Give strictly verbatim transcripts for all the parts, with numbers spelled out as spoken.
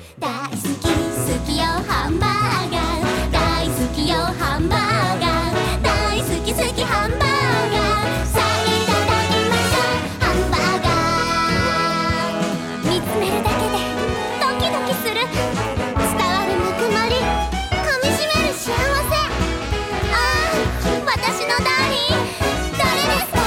大好き好きよハンバーガー大好きよハンバーガー大好き好きハンバーガーさあいただきましょうハンバーガー見つめるだけでドキドキする伝わるぬくもり噛みしめる幸せああ私のダーリン誰ですか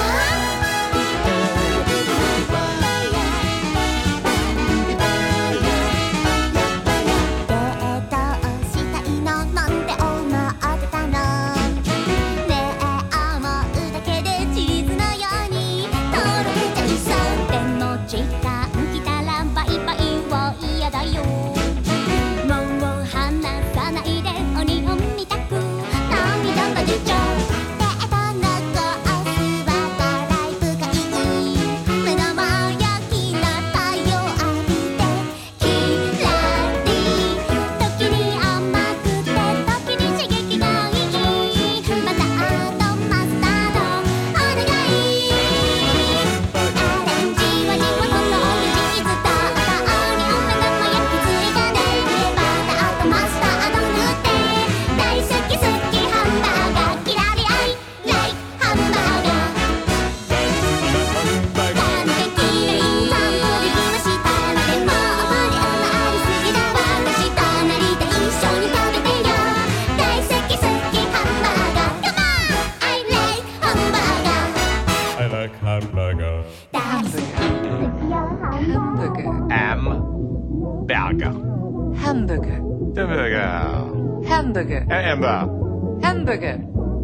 Hamburger. Hamburger. Hamburger. Hamburger. Hamburger. Hamburger.